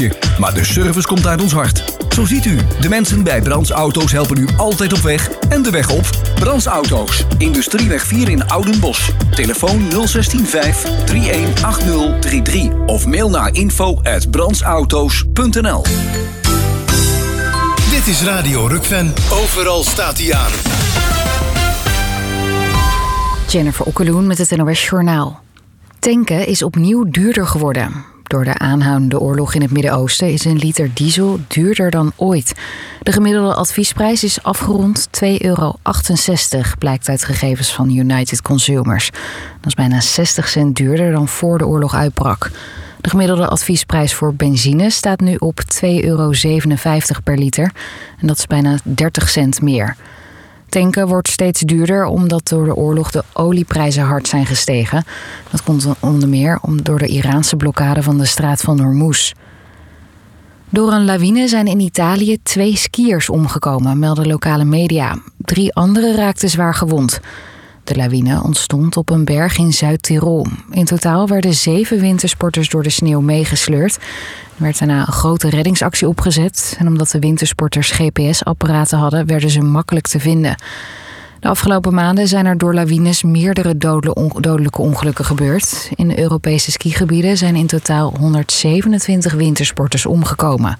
klusje, maar de service komt uit ons hart. Zo ziet u, de mensen bij Brands Auto's helpen u altijd op weg en de weg op. Brands Auto's, Industrieweg 4 in Oudenbosch. Telefoon 016 318033 of mail naar info@brandsauto's.nl. Dit is Radio Rukven. Overal staat hij aan. Jennifer Okkeloen met het NOS Journaal. Tanken is opnieuw duurder geworden. Door de aanhoudende oorlog in het Midden-Oosten is een liter diesel duurder dan ooit. De gemiddelde adviesprijs is afgerond €2,68, blijkt uit gegevens van United Consumers. Dat is bijna 60 cent duurder dan voor de oorlog uitbrak. De gemiddelde adviesprijs voor benzine staat nu op €2,57 per liter. En dat is bijna 30 cent meer. Tanken wordt steeds duurder omdat door de oorlog de olieprijzen hard zijn gestegen. Dat komt onder meer door de Iraanse blokkade van de straat van Hormuz. Door een lawine zijn in Italië 2 skiërs omgekomen, melden lokale media. 3 anderen raakten zwaar gewond. De lawine ontstond op een berg in Zuid-Tirol. In totaal werden 7 wintersporters door de sneeuw meegesleurd. Er werd daarna een grote reddingsactie opgezet. En omdat de wintersporters GPS-apparaten hadden, werden ze makkelijk te vinden. De afgelopen maanden zijn er door lawines meerdere dodelijke ongelukken gebeurd. In de Europese skigebieden zijn in totaal 127 wintersporters omgekomen.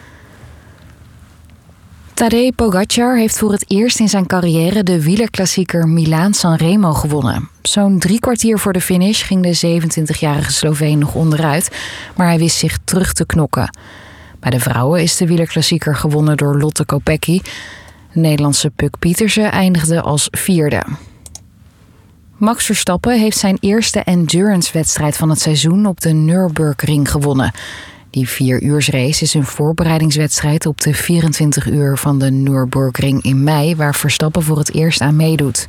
Tadej Pogačar heeft voor het eerst in zijn carrière de wielerklassieker Milaan-San Remo gewonnen. Zo'n 3 kwartier voor de finish ging de 27-jarige Sloveen nog onderuit, maar hij wist zich terug te knokken. Bij de vrouwen is de wielerklassieker gewonnen door Lotte Kopecky. De Nederlandse Puk Pietersen eindigde als 4e. Max Verstappen heeft zijn eerste endurance-wedstrijd van het seizoen op de Nürburgring gewonnen. Die 4-uursrace is een voorbereidingswedstrijd op de 24 uur van de Nürburgring in mei, waar Verstappen voor het eerst aan meedoet.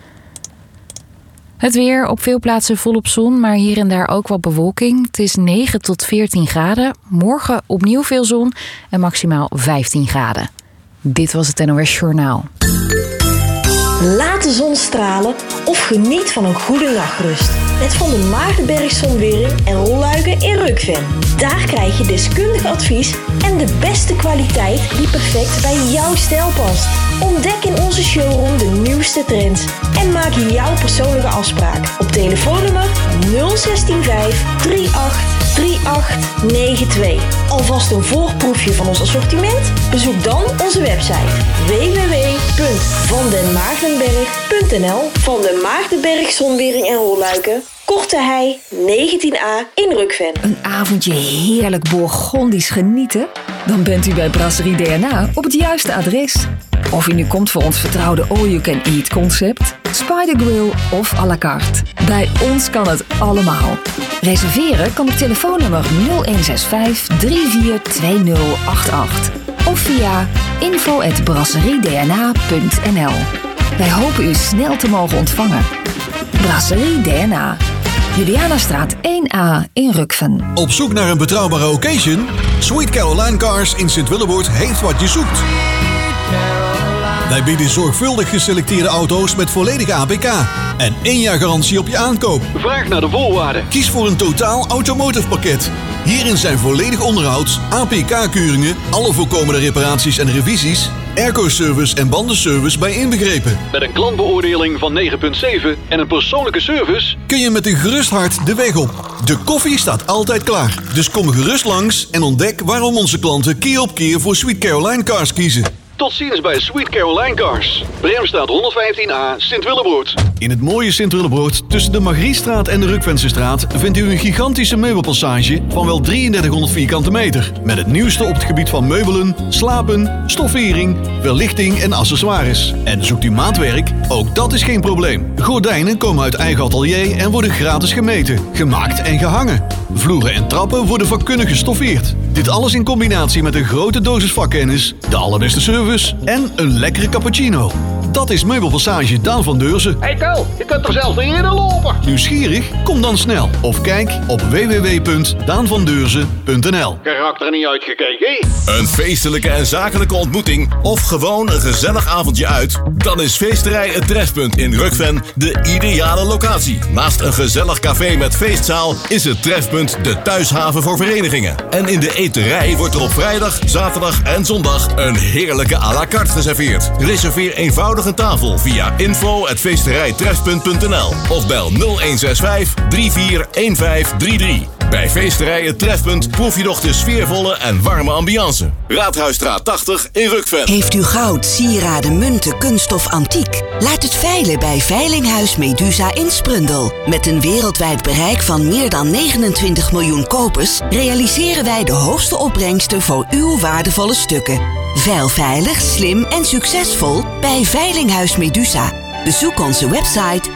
Het weer, op veel plaatsen volop zon, maar hier en daar ook wat bewolking. Het is 9 tot 14 graden. Morgen opnieuw veel zon en maximaal 15 graden. Dit was het NOS Journaal. Laat de zon stralen of geniet van een goede nachtrust. Met Van der Maagdenberg Zonwering en Rolluiken in Rukven. Daar krijg je deskundig advies en de beste kwaliteit die perfect bij jouw stijl past. Ontdek in onze showroom de nieuwste trends en maak jouw persoonlijke afspraak op telefoonnummer 0165 383892. Alvast een voorproefje van ons assortiment? Bezoek dan onze website www.vandenmaagdenberg.nl. Van der Maagdenberg Zonwering en Rolluiken, Korte Hei 19A in Rukven. Een avondje heerlijk Bourgondisch genieten? Dan bent u bij Brasserie DNA op het juiste adres. Of u nu komt voor ons vertrouwde all-you-can-eat concept, Spider Grill of à la carte. Bij ons kan het allemaal. Reserveren kan op telefoonnummer 0165 342088 of via info@brasseriedna.nl. Wij hopen u snel te mogen ontvangen. Brasserie DNA. Julianastraat 1A in Rukven. Op zoek naar een betrouwbare occasion? Sweet Caroline Cars in Sint-Willeboord heeft wat je zoekt. Wij bieden zorgvuldig geselecteerde auto's met volledige APK en 1 jaar garantie op je aankoop. Vraag naar de voorwaarden. Kies voor een totaal automotive pakket. Hierin zijn volledig onderhoud, APK-keuringen, alle voorkomende reparaties en revisies, airco-service en bandenservice bij inbegrepen. Met een klantbeoordeling van 9,7 en een persoonlijke service kun je met een gerust hart de weg op. De koffie staat altijd klaar. Dus kom gerust langs en ontdek waarom onze klanten keer op keer voor Sweet Caroline Cars kiezen. Tot ziens bij Sweet Caroline Cars. Bremstraat 115A, Sint-Willeboord. In het mooie Sint-Willeboord, tussen de Margriestraat en de Rukvensestraat, vindt u een gigantische meubelpassage van wel 3300 vierkante meter. Met het nieuwste op het gebied van meubelen, slapen, stoffering, verlichting en accessoires. En zoekt u maatwerk? Ook dat is geen probleem. Gordijnen komen uit eigen atelier en worden gratis gemeten, gemaakt en gehangen. Vloeren en trappen worden vakkundig gestoffeerd. Dit alles in combinatie met een grote dosis vakkennis, de allerbeste service en een lekkere cappuccino. Dat is Meubelpassage Daan van Deurzen. Hey Hel, je kunt er zelfs niet in lopen. Nieuwsgierig? Kom dan snel of kijk op www.daanvandeurzen.nl. Karakter niet uitgekeken, Een feestelijke en zakelijke ontmoeting of gewoon een gezellig avondje uit? Dan is Feesterij Het Trefpunt in Rukven de ideale locatie. Naast een gezellig café met feestzaal is het Trefpunt de thuishaven voor verenigingen. En in de eterij wordt er op vrijdag, zaterdag en zondag een heerlijke à la carte geserveerd. Reserveer eenvoudig een tafel via info@feesterijtrefpunt.nl of bel 0165 341533. Bij Feesterij Het Trefpunt proef je nog de sfeervolle en warme ambiance. Raadhuisstraat 80 in Rukven. Heeft u goud, sieraden, munten, kunststof, antiek? Laat het veilen bij Veilinghuis Medusa in Sprundel. Met een wereldwijd bereik van meer dan 29 miljoen kopers realiseren wij de hoogste opbrengsten voor uw waardevolle stukken. Veil veilig, slim en succesvol bij Veilinghuis Medusa. Bezoek onze website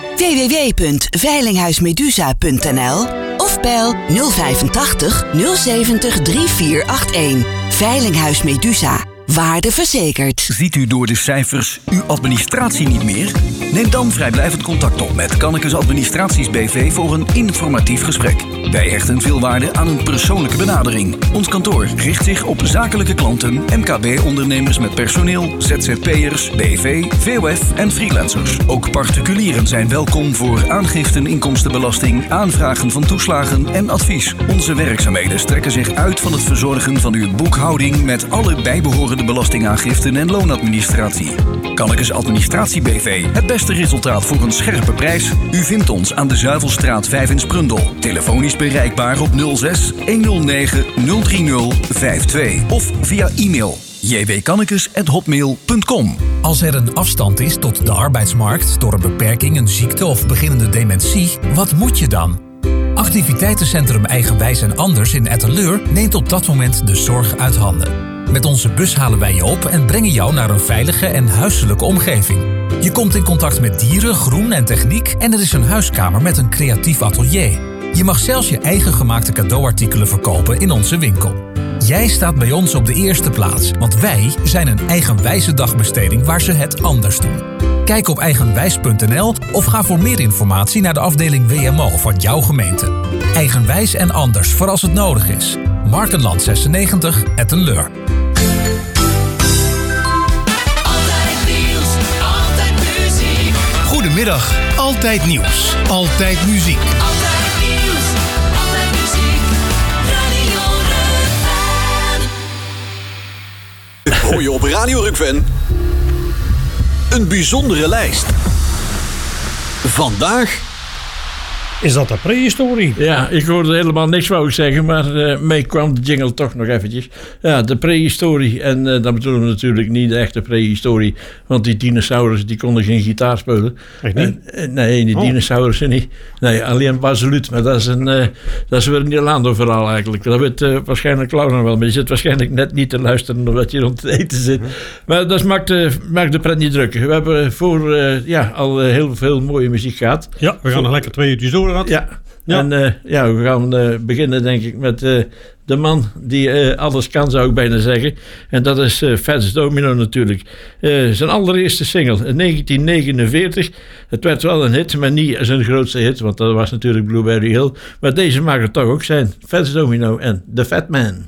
www.veilinghuismedusa.nl of bel 085 070 3481. Veilinghuis Medusa. Waarde verzekerd. Ziet u door de cijfers uw administratie niet meer? Neem dan vrijblijvend contact op met Kannekes Administraties BV voor een informatief gesprek. Wij hechten veel waarde aan een persoonlijke benadering. Ons kantoor richt zich op zakelijke klanten, MKB-ondernemers met personeel, ZZP'ers, BV, VOF en freelancers. Ook particulieren zijn welkom voor aangiften, inkomstenbelasting, aanvragen van toeslagen en advies. Onze werkzaamheden strekken zich uit van het verzorgen van uw boekhouding met alle bijbehorende belastingaangiften en loonadministratie. Kannekes Administratie BV. Het beste resultaat voor een scherpe prijs. U vindt ons aan de Zuivelstraat 5 in Sprundel. Telefonisch bereikbaar op 06 109 030 52 of via e-mail jwkannekes@hotmail.com. Als er een afstand is tot de arbeidsmarkt door een beperking, een ziekte of beginnende dementie, wat moet je dan? Activiteitencentrum Eigenwijs en Anders in Etteleur neemt op dat moment de zorg uit handen. Met onze bus halen wij je op en brengen jou naar een veilige en huiselijke omgeving. Je komt in contact met dieren, groen en techniek en er is een huiskamer met een creatief atelier. Je mag zelfs je eigen gemaakte cadeauartikelen verkopen in onze winkel. Jij staat bij ons op de eerste plaats, want wij zijn een eigenwijze dagbesteding waar ze het anders doen. Kijk op eigenwijs.nl of ga voor meer informatie naar de afdeling WMO van jouw gemeente. Eigenwijs en Anders voor als het nodig is. Markenland 96, Etteleur. Altijd nieuws, altijd muziek. Goedemiddag, altijd nieuws, altijd muziek. Altijd nieuws, altijd muziek. Radio Rukven. Hoor je op Radio Rukven? Een bijzondere lijst. Vandaag... Is dat de prehistorie? Ja, ik hoorde helemaal niks, wou ik zeggen, maar mee kwam de jingle toch nog eventjes. Ja, de prehistorie. En dat bedoelen we natuurlijk niet de echte prehistorie, want die dinosaurus die konden geen gitaar spelen. Echt niet? Nee, die dinosaurussen niet. Nee, alleen Baselut, maar dat is weer een heel ander verhaal eigenlijk. Dat weet waarschijnlijk Laura wel, maar je zit waarschijnlijk net niet te luisteren omdat je rond het eten zit. Maar dat maakt de pret niet druk. We hebben al heel veel mooie muziek gehad. Ja, we gaan nog lekker 2 uurtjes door. Ja. En we gaan beginnen denk ik met de man die alles kan, zou ik bijna zeggen. En dat is Fats Domino natuurlijk. Zijn allereerste single in 1949. Het werd wel een hit, maar niet zijn grootste hit, want dat was natuurlijk Blueberry Hill. Maar deze mag het toch ook zijn. Fats Domino en The Fat Man.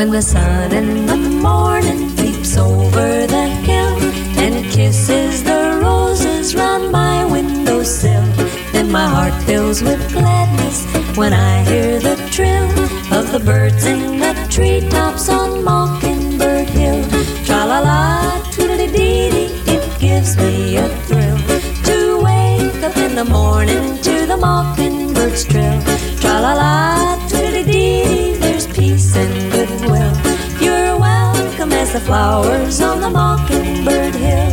when the sun in the morning peeps over the hill and kisses the roses round my windowsill. Then my heart fills with gladness when I hear the trill of the birds in the treetops on Mockingbird Hill. Tra-la-la, twiddly-dee-dee, it gives me a thrill to wake up in the morning to the mockingbird's trill. Tra-la-la, twiddly-dee-dee, there's peace and goodwill. You're welcome as the flowers on the Mockingbird Hill.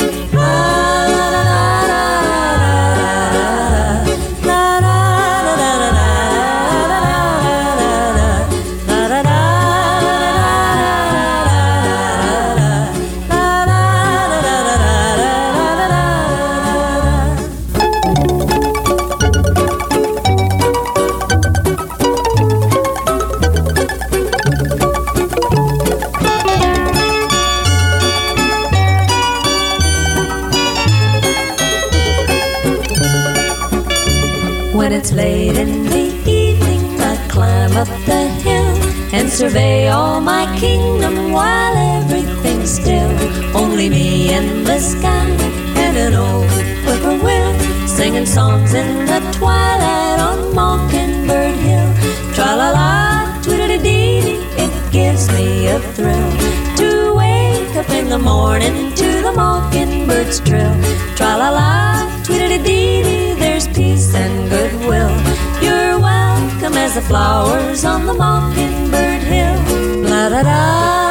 When it's late in the evening, I climb up the hill and survey all my kingdom while everything's still. Only me and the sky and an old whippoorwill singing songs in the twilight on Mockingbird Hill. Tra-la-la, twiddly-dee-dee, it gives me a thrill to wake up in the morning to the mockingbird's trill. Tra-la-la, twiddly-dee-dee, there's peace and goodwill. You're welcome as the flowers on the Mockingbird Hill. La-da-da.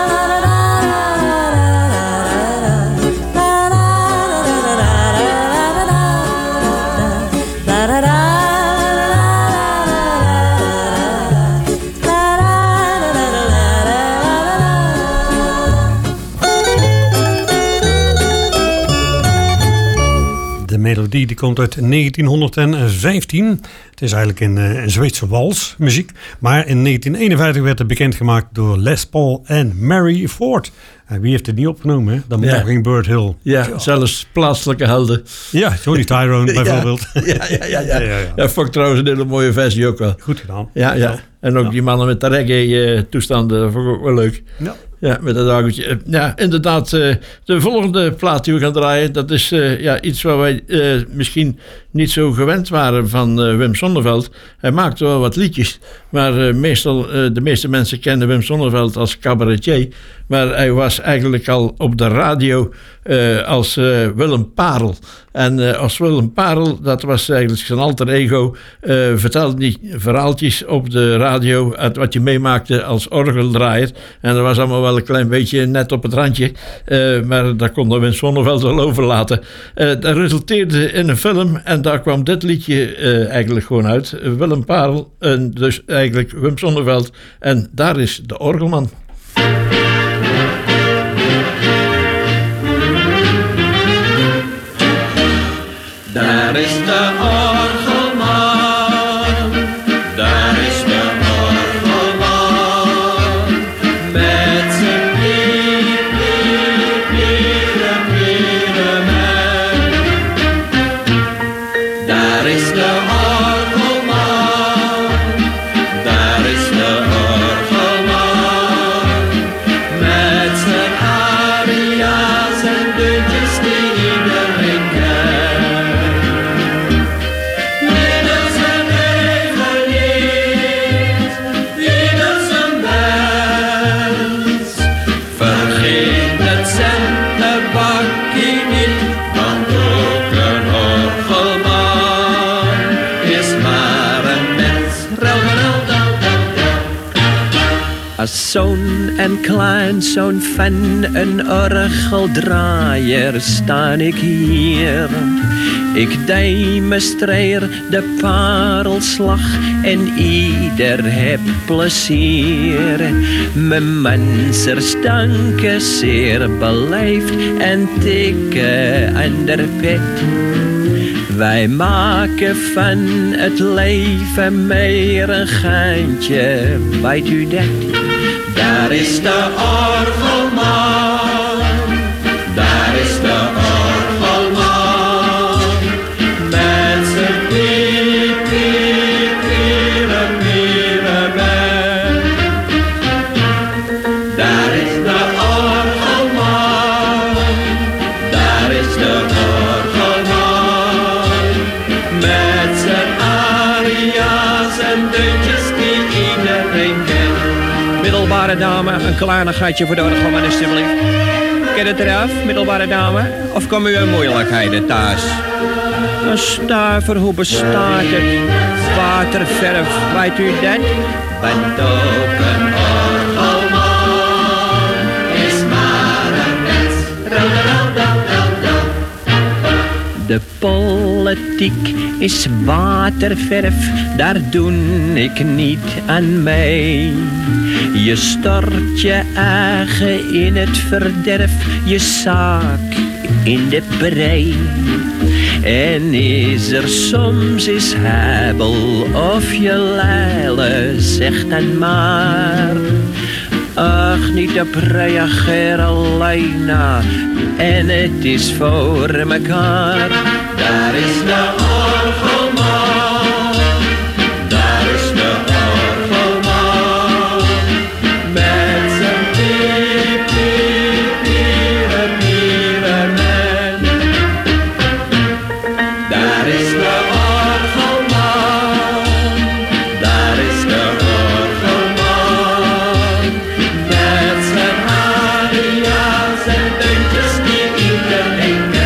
De melodie die komt uit 1915. Het is eigenlijk een Zweedse walsmuziek. Maar in 1951 werd het bekendgemaakt door Les Paul en Mary Ford. En wie heeft het niet opgenomen? Hè? De Mockingbird Hill. Ja, zelfs plaatselijke helden. Ja, Johnny Tyrone bijvoorbeeld. Ja, vond ik trouwens een hele mooie versie ook wel. Goed gedaan. Ja. En ook die mannen met de reggae-toestanden, dat vond ik ook wel leuk. Ja, met dat dageltje. Ja, inderdaad, de volgende plaat die we gaan draaien, dat is iets waar wij misschien niet zo gewend waren van Wim Sonneveld. Hij maakte wel wat liedjes, maar de meeste mensen kennen Wim Sonneveld als cabaretier. Maar hij was eigenlijk al op de radio als Willem Parel. En als Willem Parel, dat was eigenlijk zijn alter ego, vertelde die verhaaltjes op de radio uit wat je meemaakte als orgeldraaier. En dat was allemaal wel een klein beetje net op het randje. Maar daar kon Wim Sonneveld wel overlaten. Dat resulteerde in een film en daar kwam dit liedje eigenlijk gewoon uit. Willem Parel en dus eigenlijk Wim Sonneveld. En daar is de orgelman. Daar is de orgelman, daar is de orgelman, met zijn piep, piep, piep, piep, daar is de orgelman, daar is de orgelman, met zijn aria's en deuntjes die iedereen kent. Als zoon en kleinzoon van een orgeldraaier sta ik hier. Ik demonstreer de parelslag en ieder heb plezier. Mijn mensers danken zeer beleefd en tikken aan de pet. Wij maken van het leven meer een geintje, weet u dat? Daar is de orgelman, daar is de orgelman, met zijn piep, piep, piep, piep, piep. middelbare dame, een kleinigheidje voor de orgelman alstublieft. Ken het eraf, middelbare dame? Of komen u in moeilijkheden thuis? Een stuiver, hoe bestaat het? Waterverf, weet u dat? Want ook een orgelman is maar een mens. De politiek is waterverf, daar doe ik niet aan mee. Je stort je eigen in het verderf, je zaak in de brei. En is er soms eens hebel of je leile, zeg dan maar. Ach, niet op reageer alleen en het is voor mekaar. Daar is de orgelman, daar is de orgelman, met zijn piep, piep, piep, pierenman. Daar is de orgelman, daar is de orgelman, met zijn aria's en deuntjes die iedereen kent.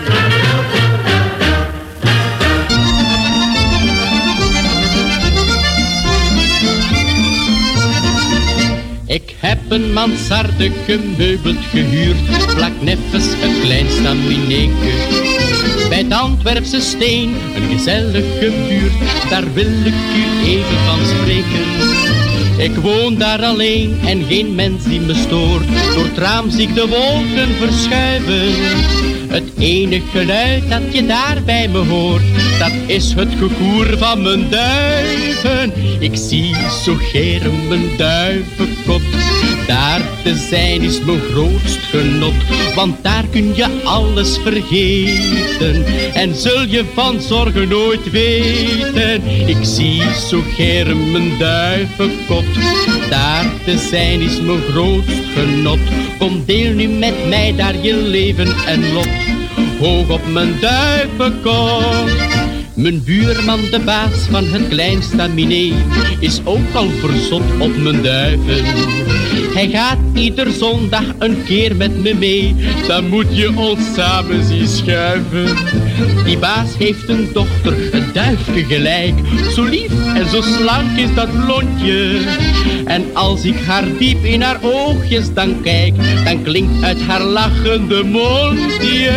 Ik heb een mansarde gemeubeld gehuurd, vlak neffens het kleinste mineeke. Bij het Antwerpse Steen, een gezellige buurt, daar wil ik u even van spreken. Ik woon daar alleen en geen mens die me stoort, door het raam zie ik de wolken verschuiven. Het enige geluid dat je daar bij me hoort, dat is het gekoer van mijn duiven. Ik zie zo geren mijn duivenkot, daar te zijn is mijn grootst genot. Want daar kun je alles vergeten en zul je van zorgen nooit weten. Ik zie zo geren mijn duivenkot, daar te zijn is mijn grootst genot. Kom deel nu met mij daar je leven en lot, hoog op mijn duivenkot. Mijn buurman, de baas van het kleinstaminé, is ook al verzot op mijn duiven. Hij gaat ieder zondag een keer met me mee, dan moet je ons samen zien schuiven. Die baas heeft een dochter, een duifje gelijk, zo lief en zo slank is dat blondje. En als ik haar diep in haar oogjes dan kijk, dan klinkt uit haar lachende mondje.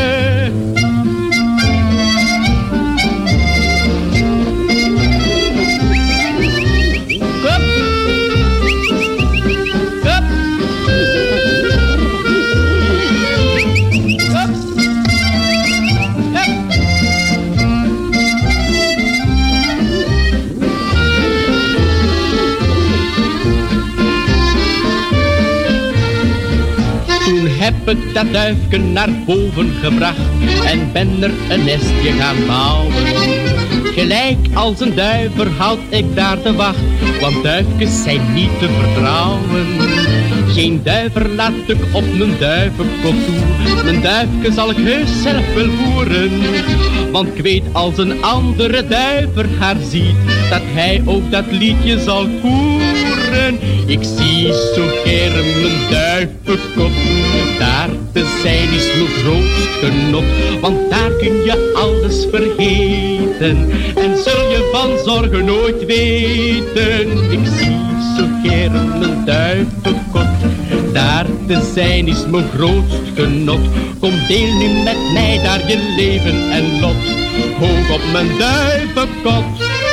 Heb ik dat duifje naar boven gebracht en ben er een nestje gaan bouwen. Gelijk als een duiver houd ik daar de wacht, want duifjes zijn niet te vertrouwen. Geen duiver laat ik op mijn duivenkot toe, mijn duifje zal ik heus zelf wel voeren. Want ik weet als een andere duiver haar ziet, dat hij ook dat liedje zal koeren. Ik zie zo geren mijn duivenkot, daar te zijn is mijn grootst genot. Want daar kun je alles vergeten en zul je van zorgen nooit weten. Ik zie zo geren mijn duivenkot, daar te zijn is mijn grootst genot. Kom deel nu met mij daar je leven en lot, hoog op mijn duivenkot.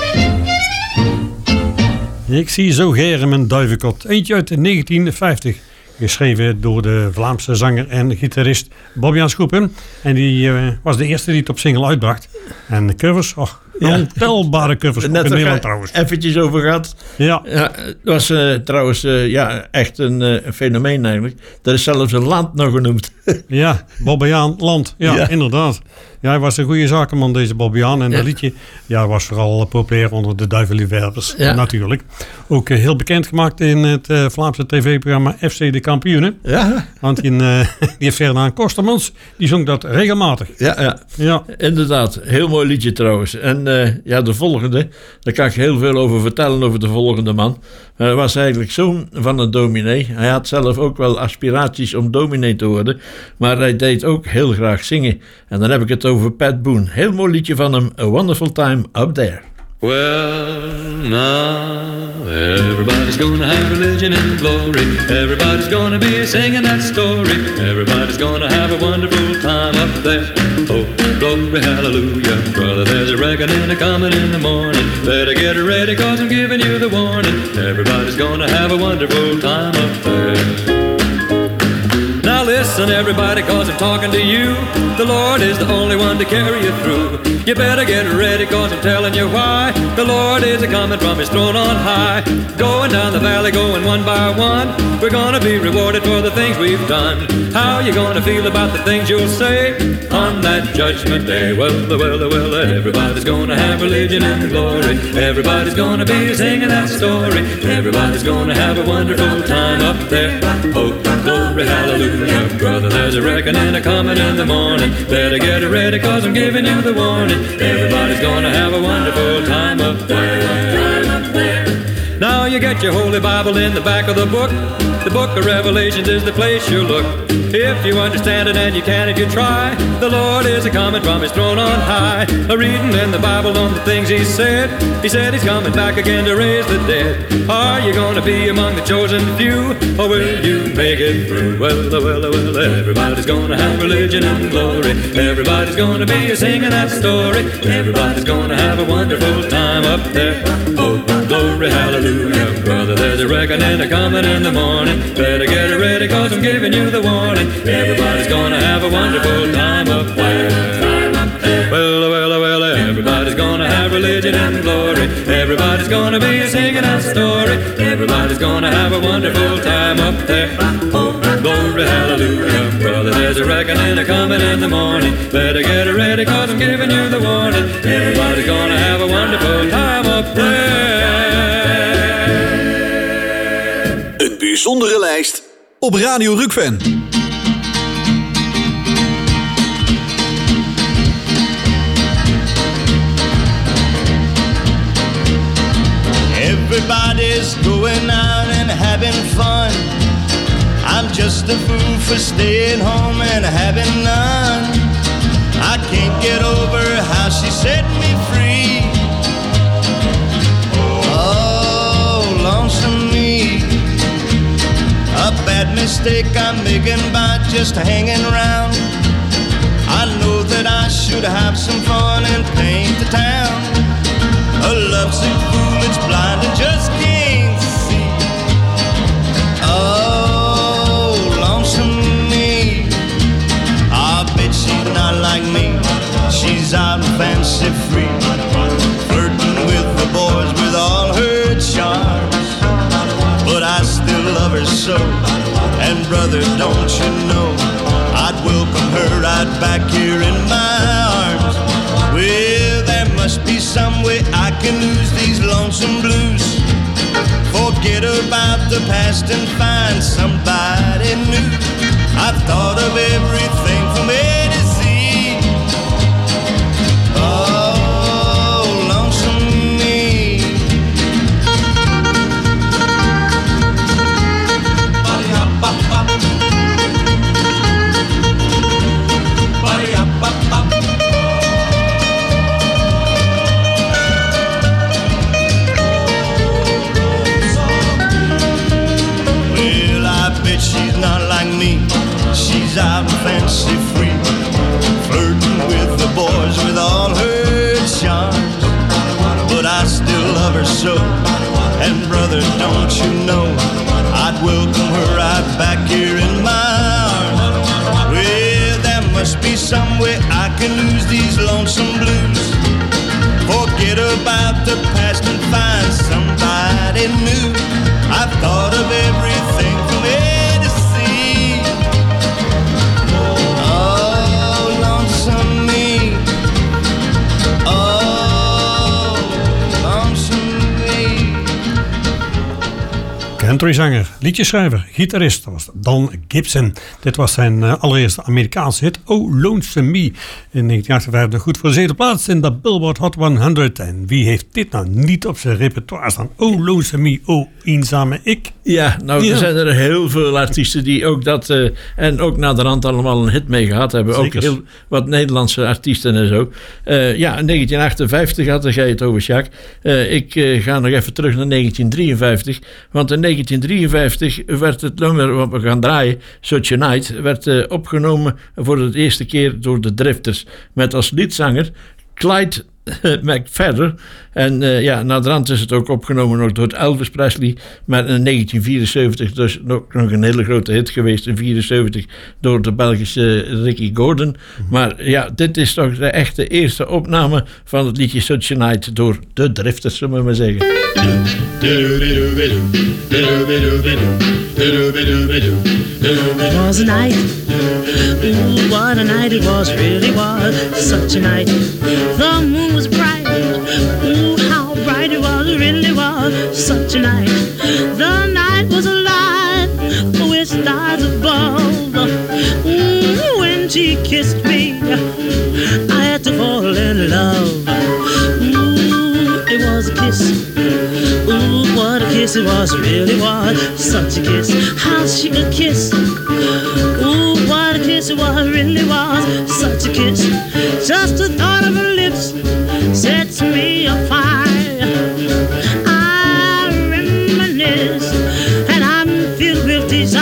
Ik zie zo geren mijn duivenkot. Eentje uit 1950. Geschreven door de Vlaamse zanger en gitarist Bobbejaan Schoepen. En die was de eerste die het op single uitbracht. En de covers, ontelbare covers. Net in Nederland trouwens. Eventjes over gehad. Ja. Het was trouwens echt een fenomeen eigenlijk. Er is zelfs een land nog genoemd. Ja, Bobbejaan Land. Ja, inderdaad. Ja, hij was een goede zakenman, deze Bobbejaan. En dat liedje was vooral populair onder de duivenliefhebbers, natuurlijk. Ook heel bekend gemaakt in het Vlaamse tv-programma FC de Kampioenen. Ja. Want die heeft Ferdinand Kostermans, die zong dat regelmatig. Ja, inderdaad. Heel mooi liedje trouwens. En de volgende, daar kan ik heel veel over vertellen over de volgende man. Hij was eigenlijk zoon van een dominee. Hij had zelf ook wel aspiraties om dominee te worden. Maar hij deed ook heel graag zingen. En dan heb ik het over Pat Boone. Heel mooi liedje van hem. A Wonderful Time Up There. Well, now everybody's gonna have religion and glory. Everybody's gonna be singing that story. Everybody's gonna have a wonderful time up there. Oh, glory, hallelujah. Brother, there's a reckoning a-coming in the morning. Better get ready, 'cause I'm giving you the warning. Everybody's gonna have a wonderful time up there. Now listen everybody, 'cause I'm talking to you. The Lord is the only one to carry you through. You better get ready, 'cause I'm telling you why. The Lord is a-coming from his throne on high. Going down the valley, going one by one. We're gonna be rewarded for the things we've done. How you gonna feel about the things you'll say on that judgment day? Well, everybody's gonna have religion and glory. Everybody's gonna be singing that story. Everybody's gonna have a wonderful time up there. Oh, glory, hallelujah. Brother, there's a reckoning a-coming in the morning. Better get ready, 'cause I'm giving you the warning. Everybody's gonna have a wonderful time up there. Now you get your holy Bible in the back of the book. The book of Revelations is the place you look. If you understand it, and you can if you try, the Lord is a-coming from his throne on high. A reading in the Bible on the things he said. He said he's coming back again to raise the dead. Are you gonna be among the chosen few, or will you make it through? Well, everybody's gonna have religion and glory. Everybody's gonna be singing that story. Everybody's gonna have a wonderful time up there. Oh, glory, hallelujah. Brother, there's a reckoning a-coming in the morning. Better get ready, 'cause I'm giving you the warning. Everybody's gonna have a wonderful time up there. Well, everybody's gonna have religion and glory. Everybody's gonna be singing that story. Everybody's gonna have a wonderful time up there. Oh, glory, hallelujah. Brother, there's a reckoning a-coming in the morning. Better get ready, 'cause I'm giving you the warning. Everybody's gonna have a wonderful time up there. Een bijzondere lijst op Radio Rukven. Everybody's going out and having fun. I'm just a fool for staying home and having none. I can't get over how she set me free. Oh, lonesome me. A bad mistake I'm making by just hanging around. I know that I should have some fun and paint the town. A lovesick fool, it's blind and just can't see. Oh, lonesome me. I bet she's not like me. She's out fancy free, flirting with the boys with all her charms. But I still love her so, and brother, don't you know, I'd welcome her right back here in my arms. Well, there must be some way I can lose these lonesome blues. Forget about the past and find somebody new. I've thought of everything from A to Z. Oh, lonesome me. She's not like me. She's out and fancy free, flirting with the boys with all her charms. But I still love her so, and brother, don't you know, I'd welcome her right back here in my arms. Well, there must be some way I can lose these lonesome blues. Forget about the past and find somebody new. I've thought of everything from A to Z. Oh, lonesome me. Countryzanger, liedjeschrijver, gitarist, dat was Don Gibson. Dit was zijn allereerste Amerikaanse hit, Oh Lonesome Me. In 1958 goed voor de 7e plaats in de Billboard Hot 100. En wie heeft dit nou niet op zijn repertoire staan? Oh Lonesome Me, oh eenzame ik. Ja, nou er zijn er heel veel artiesten die ook dat en ook naderhand allemaal een hit mee gehad hebben. Zeker. Ook heel wat Nederlandse artiesten en zo. In 1958 had je het over, Jacques. Ik ga nog even terug naar 1953. Want in 1953 werd het nummer wat we gaan draaien, Such a Night, werd opgenomen voor de eerste keer door de Drifters. Met als liedzanger Clyde McFadden. En naderhand is het ook opgenomen nog door Elvis Presley. Maar in 1974 dus nog een hele grote hit geweest. In 1974 door de Belgische Ricky Gordon. Maar ja, dit is toch de echte eerste opname van het liedje Such a Night door de Drifters, zullen we maar zeggen. It was a night, ooh, what a night it was, really was, such a night. The moon was bright, ooh, how bright it was, really was, such a night. The night was alive with stars above, ooh, when she kissed me, I had to fall in love. Ooh, it was a kiss, ooh, what a kiss it was, really was, such a kiss. How she could kiss, ooh, what a kiss it was, really was, such a kiss. Just the thought of her lips sets me afire. I reminisce and I'm filled with desire.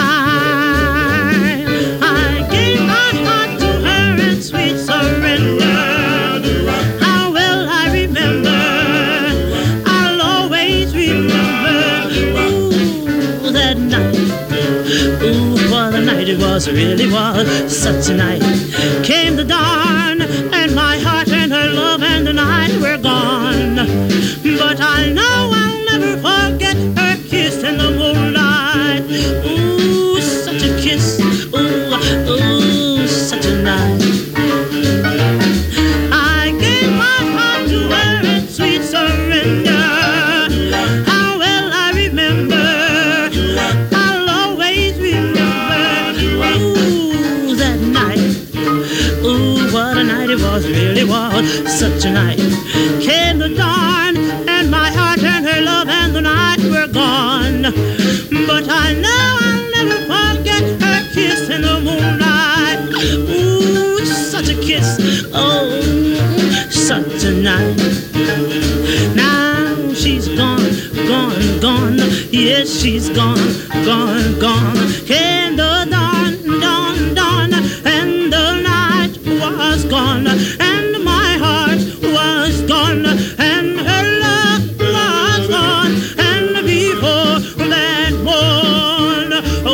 I gave my heart to her in sweet surrender. How well I remember, I'll always remember, ooh, that night. Ooh, what a night it was, really was, such a night. Came the dawn, and my heart and her love and the night were gone. But I know I'll never forget her kiss in the moonlight. Ooh, such a kiss, ooh, ooh, such a night. I gave my heart to her in sweet surrender. How well I remember, I'll always remember, ooh, that night. Ooh, what a night it was, really was, such a night. Came the dawn, and my heart and her love and the night were gone. But I know I'll never forget her kiss in the moonlight. Ooh, such a kiss, oh, such a night. Now she's gone, gone, gone. Yes, she's gone, gone, gone. Came the dawn, dawn, dawn, and the night was gone, and my heart was gone, and her love was gone, and before that morn,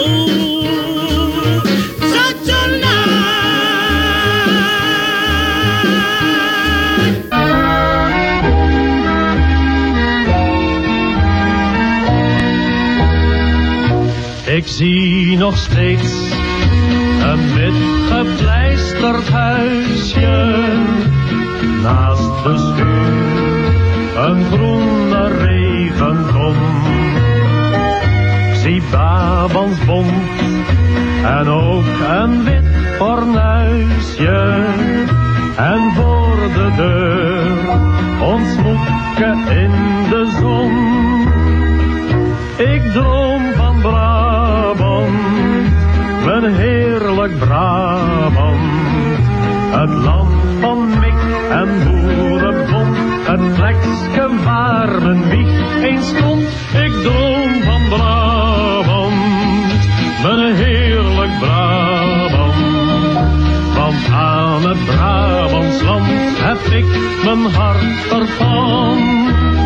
oh, such a Ik zie nog steeds een wit gepleisterd huisje naast de schuur, een groene regenton. Ik zie babans bont en ook een wit fornuisje. En voor de deur ons moeke in de zon. Ik droom van Brabant, mijn heerlijk Brabant. Het land van mik en boerenbond, het plekje waar mijn wieg eens stond. Ik droom van Brabant, mijn heerlijk Brabant. Want aan het Brabantsland heb ik mijn hart verpand.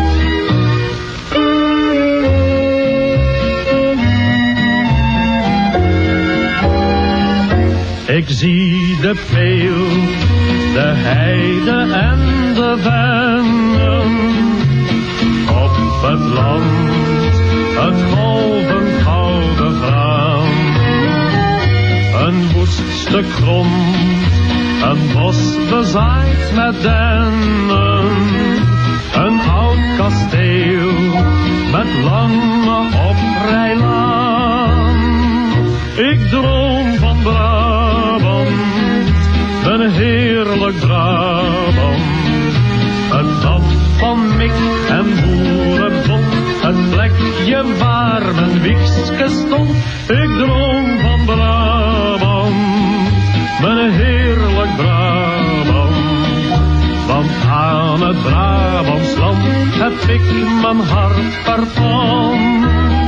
Ik zie de peel, de heide en de vennen. Op het land, het golvend gouden graan. Een woest stuk grond, een bos bezaaid met dennen. Een oud kasteel, met lange oprijlaan. Ik droom van Brabant, een heerlijk Brabant. Het land van Mik en Boerenbond, het plekje waar mijn wiegske stond. Ik droom van Brabant, mijn heerlijk Brabant. Want aan het Brabantsland heb ik mijn hart verpand.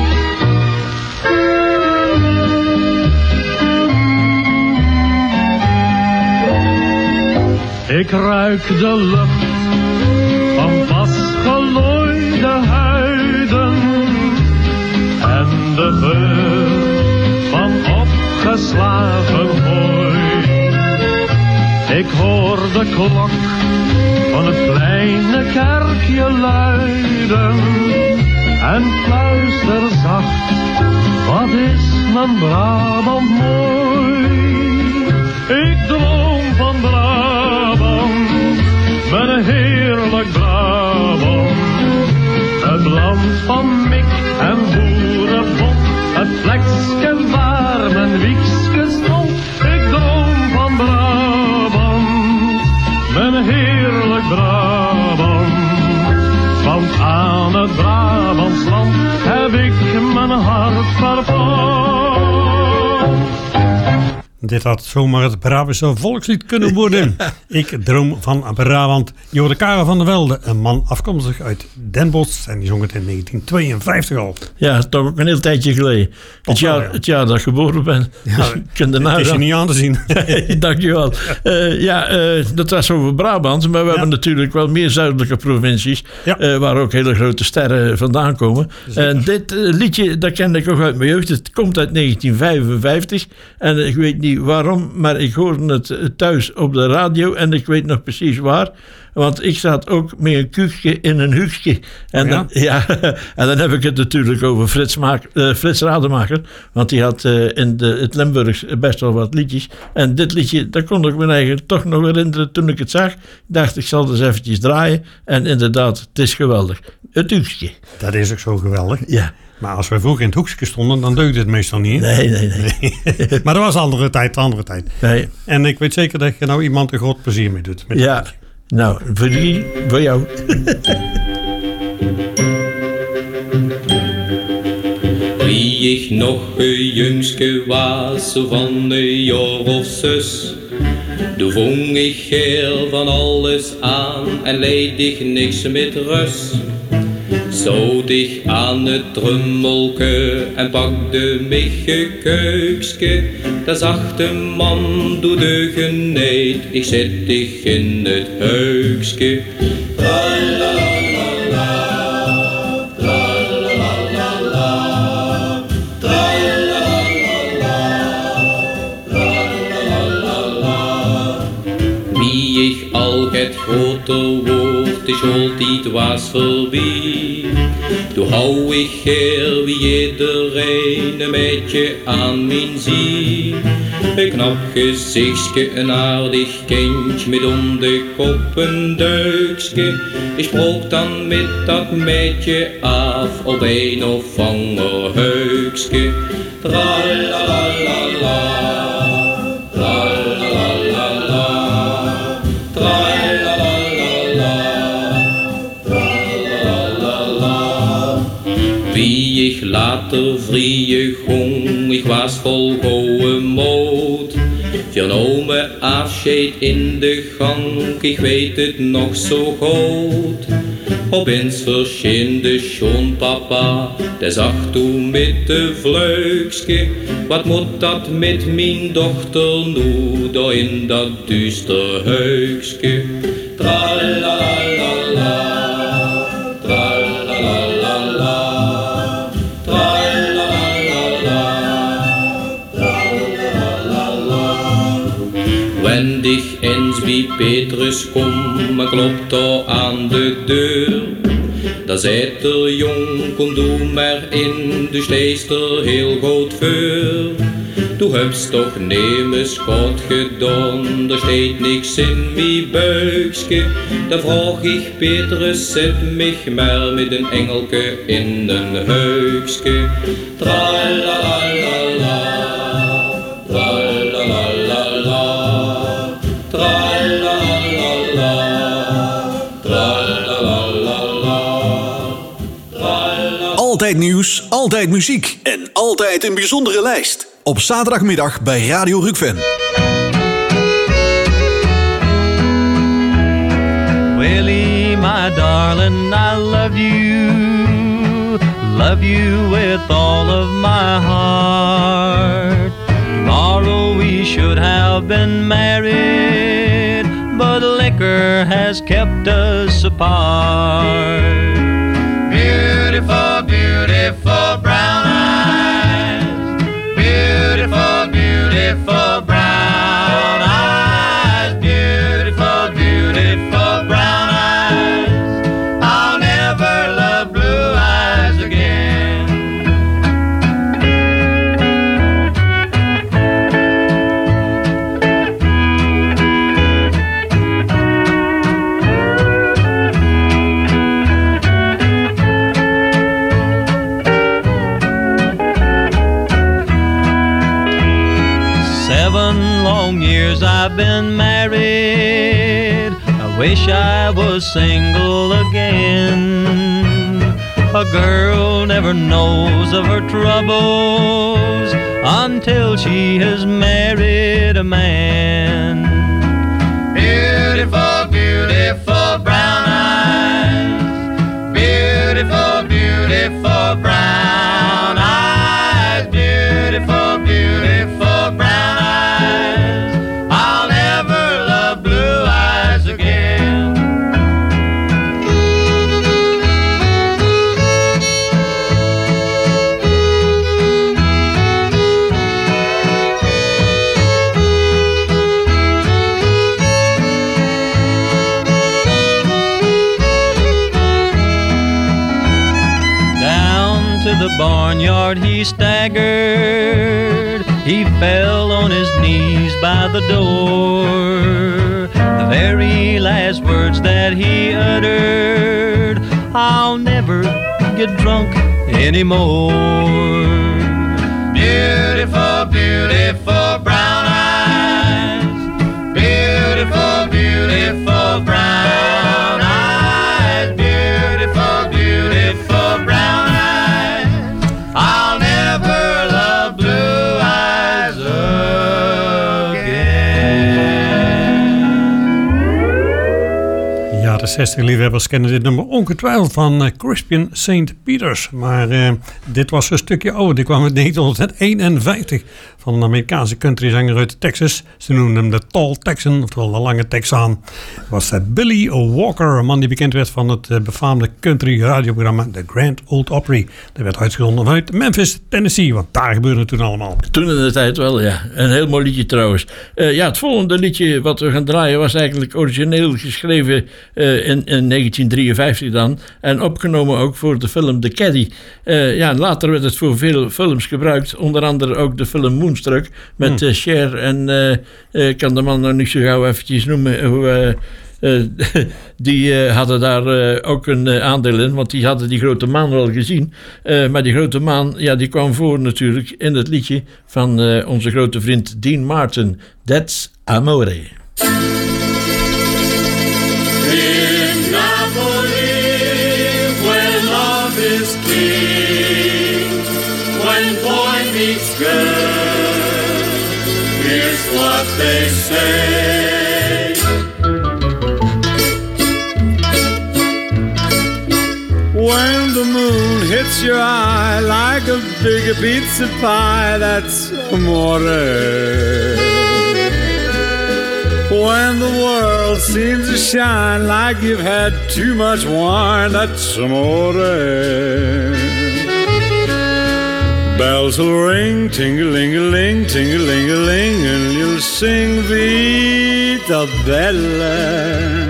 Ik ruik de lucht van pas gelooide huiden en de geur van opgeslagen hooi. Ik hoor de klok van het kleine kerkje luiden en fluister zacht, wat is mijn Brabant mooi. Ik droom van Brabant, mijn heerlijk Brabant. Het land van Mik en Boerenbond, het plekje waar mijn wiegske stond. Ik droom van Brabant, mijn heerlijk Brabant. Want aan het Brabantsland heb ik mijn hart verpand. Dit had zomaar het Brabantse volkslied kunnen worden. Ik droom van Brabant. Je hoorde Karel van der Velde, een man afkomstig uit Den Bosch. En die zong het in 1952 al. Ja, toch ook een heel tijdje geleden. Het jaar dat ik geboren ben. Ja, dus het is je niet aan te zien. Dankjewel. Dat was over Brabant. Maar we hebben natuurlijk wel meer zuidelijke provincies. Waar ook hele grote sterren vandaan komen. En dit liedje, dat kende ik ook uit mijn jeugd. Het komt uit 1955. En ik weet niet waarom, maar ik hoorde het thuis op de radio en ik weet nog precies waar. Want ik zat ook met een kuchje in een huksje. En, en dan heb ik het natuurlijk over Frits Rademacher. Want die had in het Limburgs best wel wat liedjes. En dit liedje, dat kon ik me eigenlijk toch nog herinneren toen ik het zag. Ik dacht, ik zal dus eventjes draaien. En inderdaad, het is geweldig. Het huksje. Dat is ook zo geweldig. Ja. Maar als wij vroeger in het hoekje stonden, dan deugde het meestal niet. Nee. Maar dat was andere tijd. Nee. En ik weet zeker dat je nou iemand een groot plezier mee doet. Ja, nou, voor jou. Wie ik nog een jongske was, zo van een jaar of 6, toen vong ik heel van alles aan en leed ik niks met rust. Zo dicht aan het drummelke en pakte mij een keukske. Daar zag de man door de geneed, ik zet dich in het heukske. Wie ik al het groter woord, is altijd was voorbij. Toen hou ik heel wie iedereen een beetje aan mijn zie. Een knap gezichtje, een aardig kindje met om de kop een duikske. Ik sprook dan met dat meidje af op een of ander heukske. Tralalala. Wie ik later vrije gong, ik was vol goeie moed. Vernomen afscheid in de gang, ik weet het nog zo goed. Opeens verscheen de schoonpapa, die zag toen met de vleugske. Wat moet dat met mijn dochter nu, daar in dat duister heukske. Tralalala. Wenn dich eens bij Petrus kom, klopt daar aan de deur. Daar zei er jong, kom doe maar in, dus lees er heel goed voor. Du hebst doch nemes Gott gedaan, da steht nix in mi buikske. Da vraag ich Petrus, zet mich mal mit den Engelke in den huikske. Tralalala, tralalala, tralalala, tralalala. Altijd nieuws, altijd muziek en altijd een bijzondere lijst. Op zaterdagmiddag bij Radio Rukven. Willie, my darling, I love you with all of my heart. Tomorrow we should have been married, but liquor has kept us apart. Beautiful, beautiful brown eyes, beautiful, beautiful brown eyes, beautiful, beautiful brown eyes. I'll never love blue eyes again. I've been married, I wish I was single again. A girl never knows of her troubles until she has married a man. Beautiful, beautiful brown eyes, beautiful, beautiful brown eyes, beautiful, beautiful brown eyes. The barnyard he staggered, he fell on his knees by the door. The very last words that he uttered, I'll never get drunk anymore. Beautiful, beautiful brown eyes, beautiful, beautiful brown eyes, beautiful, beautiful brown eyes. I'll never love blue eyes again. Ja, de 60-liefhebbers kennen dit nummer ongetwijfeld van Crispian St. Peters. Maar dit was een stukje ouder. Die kwam in 1951 van een Amerikaanse countryzanger uit Texas. Ze noemden hem de Tall Texan, oftewel de lange Texaan. Was dat Billy Walker, een man die bekend werd van het befaamde country radioprogramma The Grand Ole Opry. Dat werd uitgezonden vanuit Memphis, Tennessee, want daar gebeurde het toen allemaal. Toen in de tijd wel, ja. Een heel mooi liedje trouwens. Ja, het volgende liedje wat we gaan draaien was eigenlijk origineel geschreven in 1953 dan. En opgenomen ook voor de film The Caddy. Ja, later werd het voor veel films gebruikt. Onder andere ook de film Moonstruck met Cher en ik kan de man nou niet zo gauw eventjes noemen. Die hadden daar ook een aandeel in, want die hadden die grote maan wel gezien. Maar die grote maan, ja, die kwam voor natuurlijk in het liedje van onze grote vriend Dean Martin. That's Amore. In Napoli, where love is king, when boy meets girl, here's what they say. When the moon hits your eye like a big pizza pie, that's amore. When the world seems to shine like you've had too much wine, that's amore. Bells will ring, ting-a-ling-a-ling, ting-a-ling-a-ling, and you'll sing Vita Bella.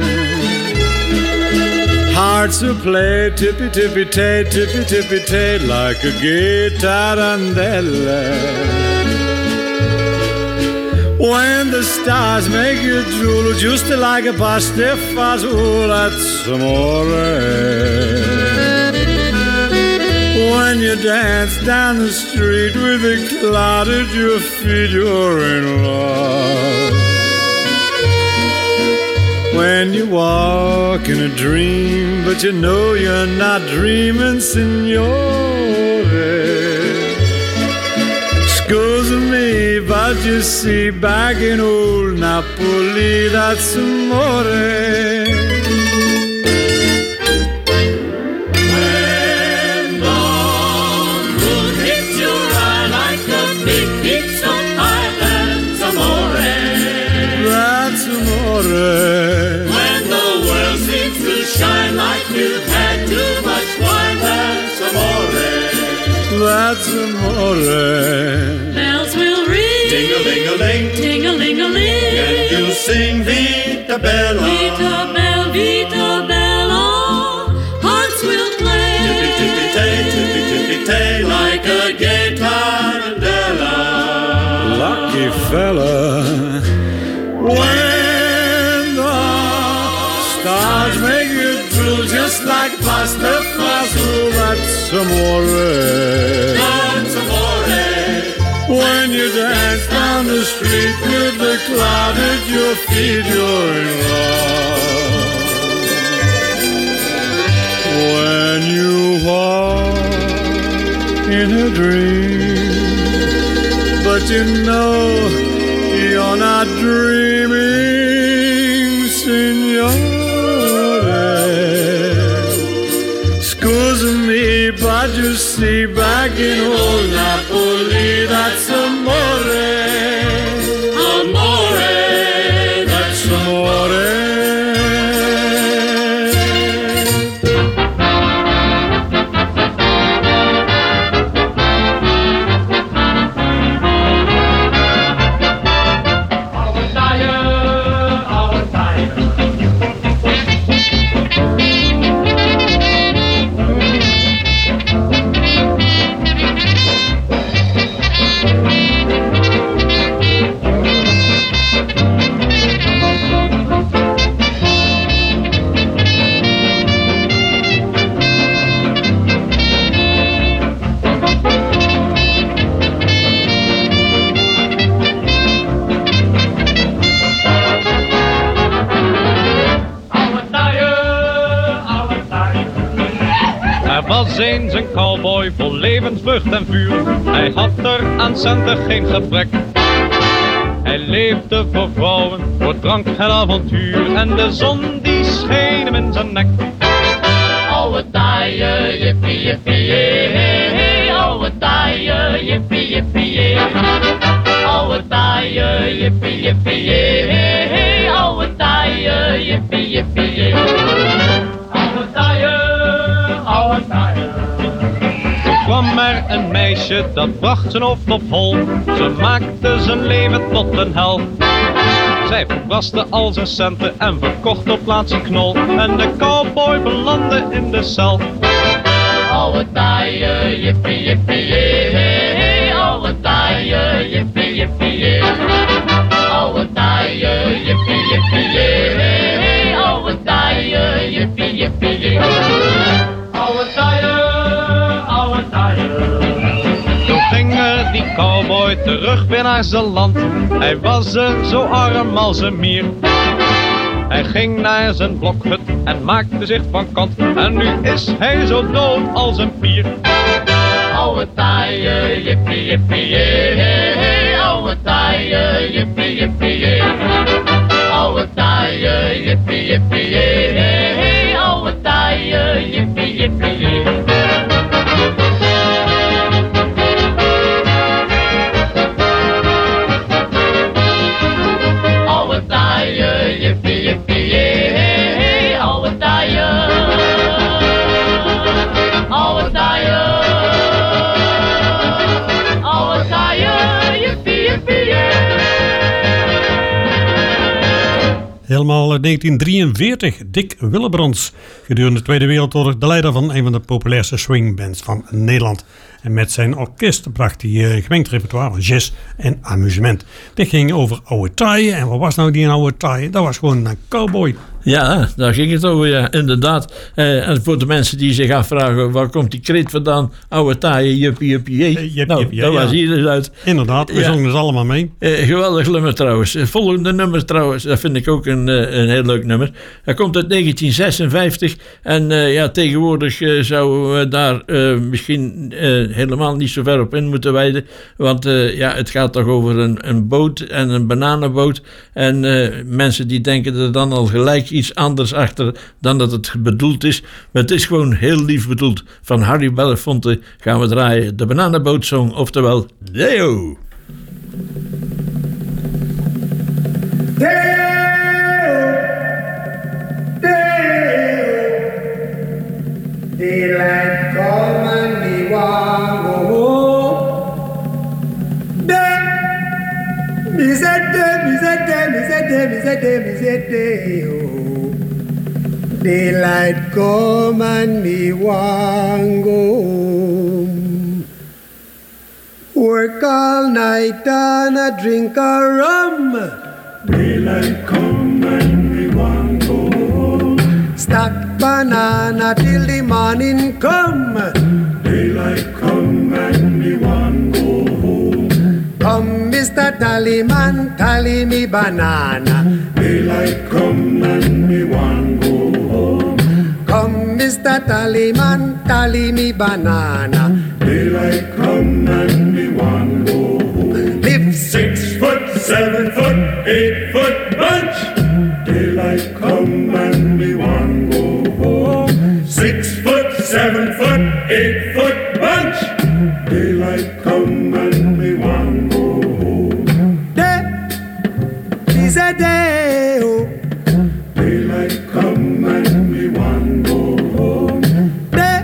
Hearts will play tippy-tippy-tay, tippy-tippy-tay, like a gay tarantella. When the stars make you drool just like a pastifazool, that's amore. When you dance down the street with a cloud at your feet, you're in love. When you walk in a dream, but you know you're not dreaming, signore. Excuse me, but you see, back in old Napoli, that's amore. When the moon hits your eye like a big piece of pie, that's amore. That's amore. When the world seems to shine like you've had too much wine, that's amore. That's amore. Bells will ring, ding-a-ling-a-ling, ting-a-ling-a-ling, and you'll sing Vita Bella, Vita Bella, Vita Bella. Hearts will play, tippy-tippy-tay, tippy-tippy-tay, like a gay tarantella. Lucky fella. When the stars make you drool just like pasta fazool, that's amore. That's amore. When you dance down the street with the cloud at your feet, you're in love. When you walk in a dream, but you know you're not dreaming, signore. Excuse me, but you see, back in old Napoli, that's amore. Amore, that's amore. Was eens een cowboy vol levensvrucht en vuur. Hij had er aan centen geen gebrek. Hij leefde voor vrouwen, voor drank en avontuur. En de zon die scheen hem in zijn nek. Oude taaie, jippie, jippie, jee. Oude taaie, jippie, jippie, jee. Oude taaie, jippie, jippie, jee. Oude taaie, jippie, jippie, jee. Oude taaie, oude taaie. Toen kwam er een meisje, dat bracht zijn hoofd op hol. Ze maakte zijn leven tot een hel. Zij verbraste al zijn centen en verkocht op laatst een knol. En de cowboy belandde in de cel. Oude taaie, jippie, jippie, jee. Oude taaie, jippie, jippie, jee. Oude taaie, jippie, jippie, jee. Oude taaie, jippie, jippie, jee. Oude taaie, oude taaie. Toen ging die cowboy terug weer naar zijn land. Hij was er zo arm als een mier. Hij ging naar zijn blokhut en maakte zich van kant. En nu is hij zo dood als een pier. Oude taaie, jippie, jippie, jee. Oude taaie, jippie, jippie, jee. Oude taaie, jippie, jippie, jee. Oude taaie, jippie, jippie, jee. Oude taaie, jippie, jippie, jee. Oude taaie. Oude taaie. Oude taaie, jippie, jippie, jee. Helemaal 1943, Dick Willebrands. Gedurende de Tweede Wereldoorlog de leider van een van de populairste swingbands van Nederland. En met zijn orkest bracht hij gemengd repertoire van jazz en amusement. Dit ging over oude taaien. En wat was nou die oude taaien? Dat was gewoon een cowboy. Ja, daar ging het over, ja, inderdaad. En voor de mensen die zich afvragen, waar komt die kreet vandaan? Oude taaien, juppie, juppie, dat was hier dus uit. Inderdaad, we zongen dus allemaal mee. Geweldig nummer trouwens. Het volgende nummer trouwens, dat vind ik ook een heel leuk nummer. Dat komt uit 1956. En tegenwoordig zouden we daar misschien helemaal niet zo ver op in moeten wijden. Want het gaat toch over een boot en een bananenboot. En mensen die denken er dan al gelijk iets anders achter dan dat het bedoeld is. Maar het is gewoon heel lief bedoeld. Van Harry Belafonte gaan we draaien de Bananenbootsong, oftewel Deo. Daylight come and me want go home. Me said oh. Daylight come and me want go home. Work all night and a drink a rum. Daylight come and me want go home. Stack banana till the morning come. Daylight come and me want go home. Come, Mr. Tallyman, tally me banana. Daylight come and me want go home. Come, Mr. Tallyman, tally me banana. Daylight come and me want go home. Live 6 foot, 7 foot, 8 foot bunch. Daylight come and me want go home. 6 foot, 7 foot, 8 foot bunch. Daylight come and me want go home. Day is a day, oh. Daylight come and me want go home. Day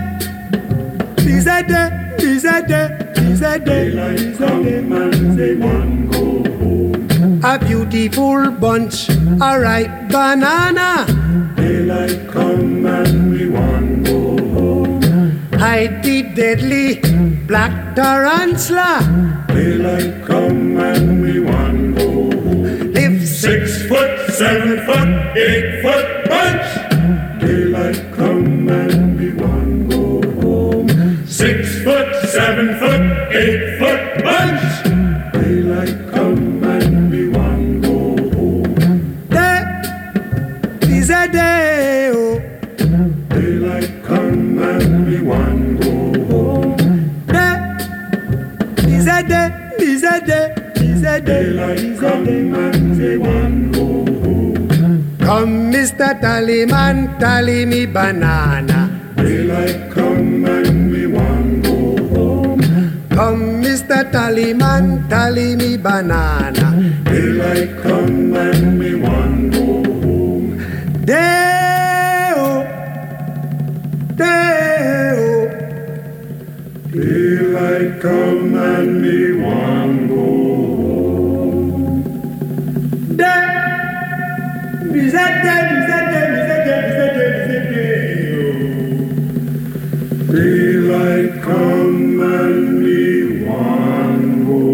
is a day, is a day, is a day. Daylight come and me want go home. A beautiful bunch, a ripe banana. Daylight come and me want go home. Hide the deadly black tarantula. Daylight come and me want go home. Live 6 foot, 7 foot, 8 foot bunch. Daylight come and me want go home. 6 foot, 7 foot, 8 foot bunch. Daylight come and me want go home. Day is a day, oh. Daylight come and me want go home. Day is a day, is a day, is a day. Daylight come and me want go home. Come, Mr. Tallyman, tally me banana. Daylight come and me want go home. Come, Mr. Tallyman, tally me banana. Daylight come and me want go home. Day-o, day-o. Daylight come and me want go home. Day, is that day, is that day, is that day, is that day, is that day, oh. Daylight come and me want go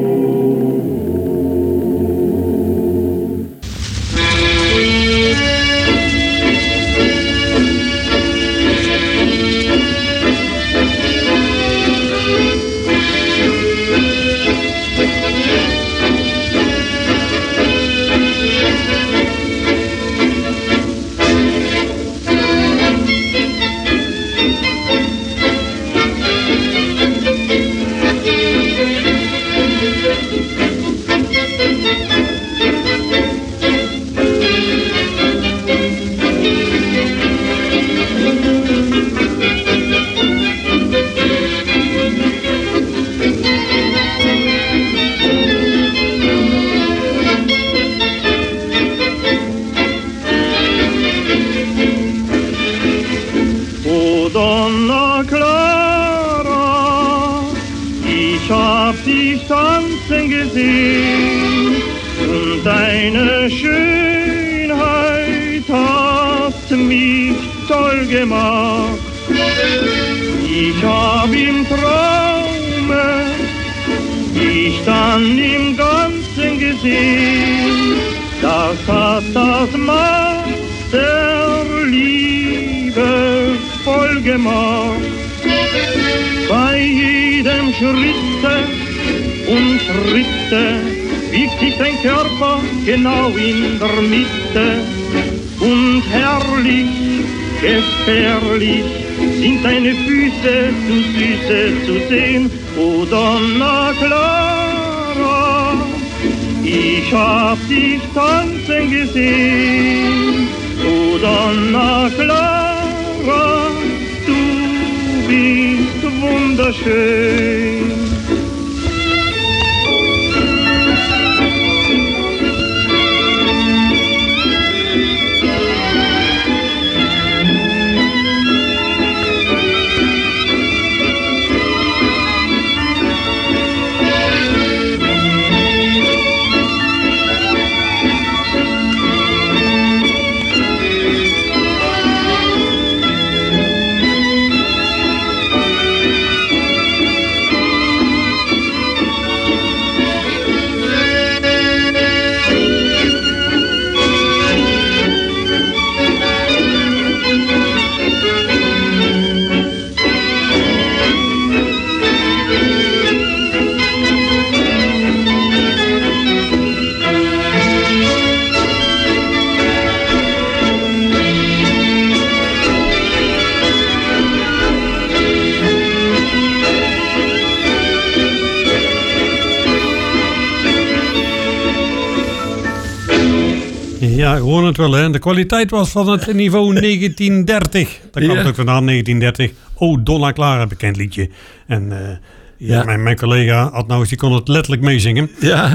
Deine Schönheit hat mich toll gemacht. Ich hab im Traum dann im Ganzen gesehen, das hat das Maß der Liebe voll gemacht. Bei jedem Schritte und Tritte wiegt sich dein Körper genau in der Mitte. Und herrlich, gefährlich sind deine Füße und Füße zu sehen. Oh Donna Clara, ich hab dich tanzen gesehen. Oh Donna Clara, du bist wunderschön. Ja, gewoon het wel, hè. De kwaliteit was van het niveau 1930. Daar kwam het ook vandaan, 1930. Oh, Donna Clara, bekend liedje. En mijn collega Adnous, die kon het letterlijk meezingen. Ja,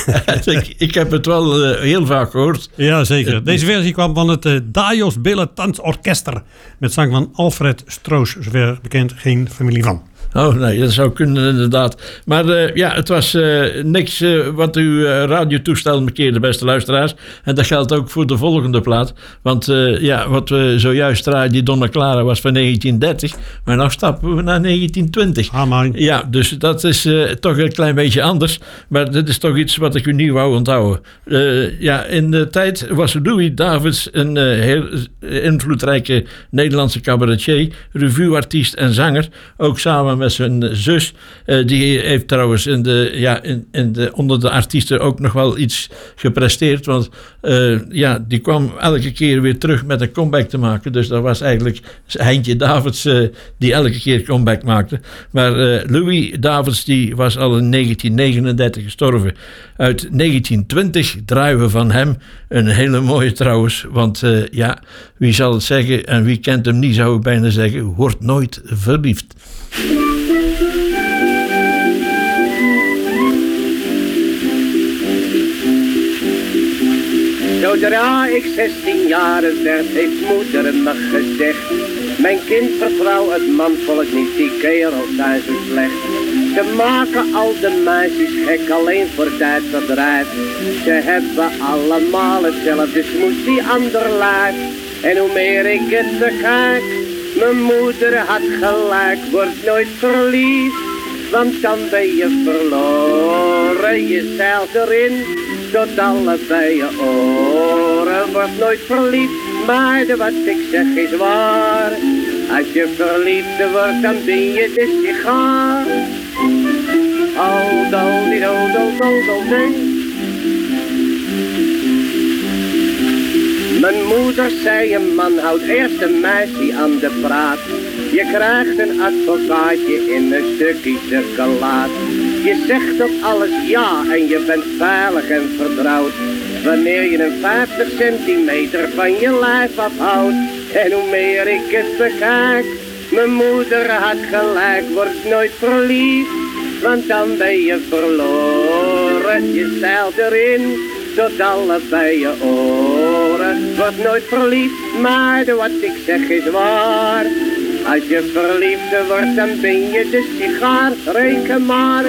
ik heb het wel heel vaak gehoord. Ja, zeker. Deze versie kwam van het Dajos Billentanzorkester. Met zang van Alfred Stroos, zover bekend, geen familie van. Oh nee, dat zou kunnen inderdaad. Maar het was niks wat uw radiotoestel markeerde, beste luisteraars. En dat geldt ook voor de volgende plaat. Want wat we zojuist draaien, die Donna Clara was van 1930. Maar nu stappen we naar 1920. Ja, dus dat is toch een klein beetje anders. Maar dit is toch iets wat ik u niet wou onthouden. In de tijd was Louis Davids een heel invloedrijke Nederlandse cabaretier, revueartiest en zanger. Ook samen met zijn zus. Die heeft trouwens onder de artiesten ook nog wel iets gepresteerd. Want die kwam elke keer weer terug met een comeback te maken. Dus dat was eigenlijk Heintje Davids die elke keer comeback maakte. Maar Louis Davids die was al in 1939 gestorven. Uit 1920 draaien we van hem een hele mooie trouwens. Want wie zal het zeggen en wie kent hem niet, zou ik bijna zeggen, wordt nooit verliefd. Zodra ik 16 jaar werd, heeft moeder me gezegd: mijn kind, vertrouw het manvolk niet, die kerels zijn zo slecht. Ze maken al de meisjes gek, alleen voor tijd verdrijf. Ze hebben allemaal hetzelfde smoes, die ander lijf. En hoe meer ik het bekijk, mijn moeder had gelijk, word nooit verliefd, want dan ben je verloren. Je zeilt erin tot allebei je oren. Word nooit verliefd, maar wat ik zeg is waar. Als je verliefd wordt, dan ben je de sigaar. Mijn moeder zei: een man houdt eerst een meisje aan de praat. Je krijgt een advocaatje in een stukje chocola. Je zegt op alles ja en je bent veilig en vertrouwd. Wanneer je een 50 centimeter van je lijf afhoudt. En hoe meer ik het bekijk, mijn moeder had gelijk, word nooit verliefd, want dan ben je verloren. Je zeilt erin tot allebei je oren. Word nooit verliefd, maar wat ik zeg is waar. Als je verliefd wordt, dan ben je de sigaar, reken maar.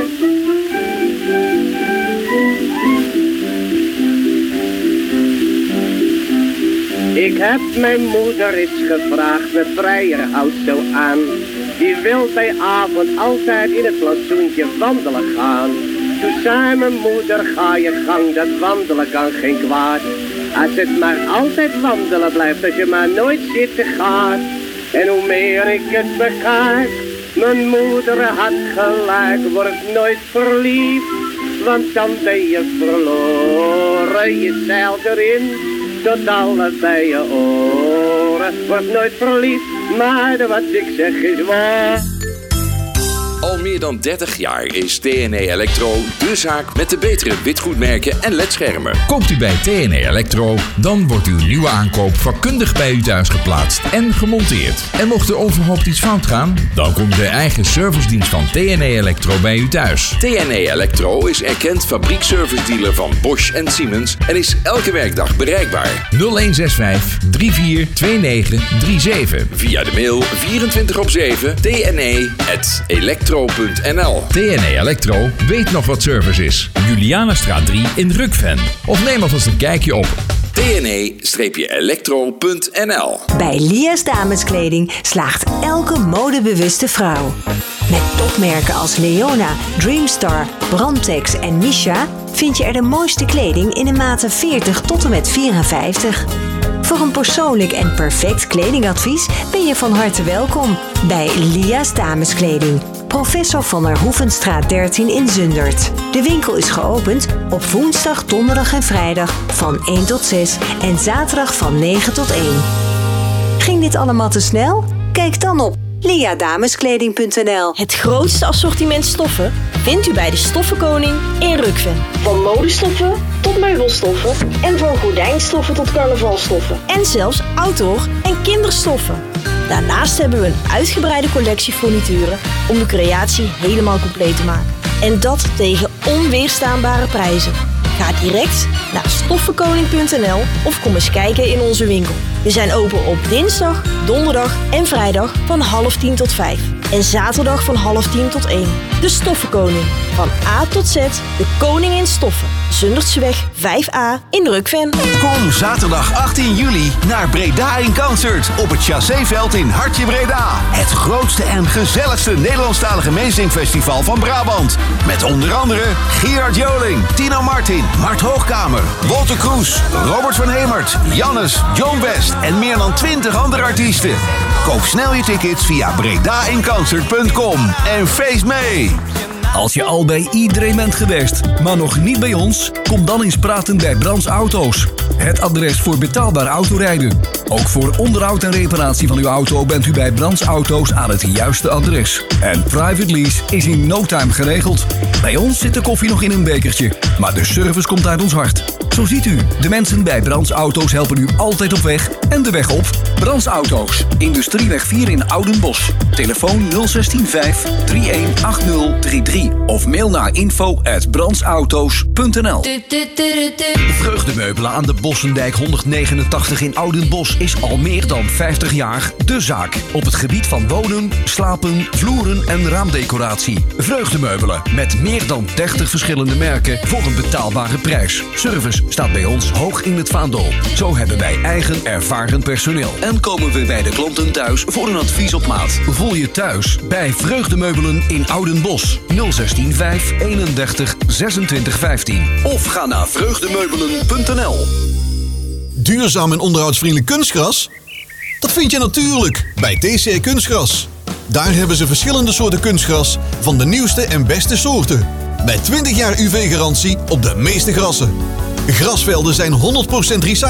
Ik heb mijn moeder eens gevraagd, mijn vrijer houdt zo aan. Die wil bij avond altijd in het plantsoentje wandelen gaan. Toen zei mijn moeder, ga je gang, dat wandelen kan geen kwaad. Als het maar altijd wandelen blijft, als je maar nooit zitten gaat. En hoe meer ik het bekijk, mijn moeder had gelijk, word nooit verliefd, want dan ben je verloren. Je zeilt erin, tot allebei je oren. Word nooit verliefd, maar wat ik zeg is waar. Al meer dan 30 jaar is TNE Electro de zaak met de betere witgoedmerken en ledschermen. Koopt u bij TNE Electro, dan wordt uw nieuwe aankoop vakkundig bij u thuis geplaatst en gemonteerd. En mocht er onverhoopt iets fout gaan, dan komt de eigen servicedienst van TNE Electro bij u thuis. TNE Electro is erkend fabriekservice-dealer van Bosch en Siemens en is elke werkdag bereikbaar. 0165 342937. Via de mail 24/7 tne@electro.nl. TNE Electro weet nog wat service is. Julianastraat 3 in Rukven. Of neem alvast een kijkje op tne-electro.nl. Bij Lia's Dameskleding slaagt elke modebewuste vrouw. Met topmerken als Leona, Dreamstar, Brandtex en Misha vind je er de mooiste kleding in de maten 40 tot en met 54. Voor een persoonlijk en perfect kledingadvies ben je van harte welkom bij Lia's Dameskleding. Professor van der Hoevenstraat 13 in Zundert. De winkel is geopend op woensdag, donderdag en vrijdag van 1 tot 6 en zaterdag van 9 tot 1. Ging dit allemaal te snel? Kijk dan op liadameskleding.nl. Het grootste assortiment stoffen vindt u bij de Stoffenkoning in Rukven. Van modestoffen tot meubelstoffen en van gordijnstoffen tot carnavalstoffen. En zelfs outdoor en kinderstoffen. Daarnaast hebben we een uitgebreide collectie furnituren om de creatie helemaal compleet te maken. En dat tegen onweerstaanbare prijzen. Ga direct naar stoffenkoning.nl of kom eens kijken in onze winkel. We zijn open op dinsdag, donderdag en vrijdag van 9:30 tot 5. En zaterdag van 9:30 tot 1. De Stoffenkoning. Van A tot Z, de koning in stoffen. Zundertseweg 5A in Rukven. Kom zaterdag 18 juli naar Breda in Concert op het Chasséveld in Hartje Breda. Het grootste en gezelligste Nederlandstalige meezingfestival van Brabant. Met onder andere Gerard Joling, Tino Martin, Mart Hoogkamer, Wolter Kroes, Robert van Hemert, Jannes, John West en meer dan 20 andere artiesten. Koop snel je tickets via bredainconcert.com en feest mee! Als je al bij iedereen bent geweest, maar nog niet bij ons, kom dan eens praten bij Brands Auto's. Het adres voor betaalbaar autorijden. Ook voor onderhoud en reparatie van uw auto bent u bij Brands Auto's aan het juiste adres. En private lease is in no time geregeld. Bij ons zit de koffie nog in een bekertje, maar de service komt uit ons hart. Zo ziet u, de mensen bij Brands Auto's helpen u altijd op weg en de weg op. Brands Auto's, Industrieweg 4 in Oudenbosch. Telefoon 016 318033 of mail naar info@brandsauto's.nl. Vreugdemeubelen aan de Bossendijk 189 in Oudenbosch is al meer dan 50 jaar de zaak. Op het gebied van wonen, slapen, vloeren en raamdecoratie. Vreugdemeubelen met meer dan 30 verschillende merken voor een betaalbare prijs. Service staat bij ons hoog in het vaandel. Zo hebben wij eigen ervaren personeel. En komen we bij de klanten thuis voor een advies op maat. Voel je thuis bij Vreugdemeubelen in Oudenbosch. 016 531 26 15. Of ga naar vreugdemeubelen.nl. Duurzaam en onderhoudsvriendelijk kunstgras? Dat vind je natuurlijk bij TC Kunstgras. Daar hebben ze verschillende soorten kunstgras van de nieuwste en beste soorten. Met 20 jaar UV-garantie op de meeste grassen. Grasvelden zijn 100% recycled.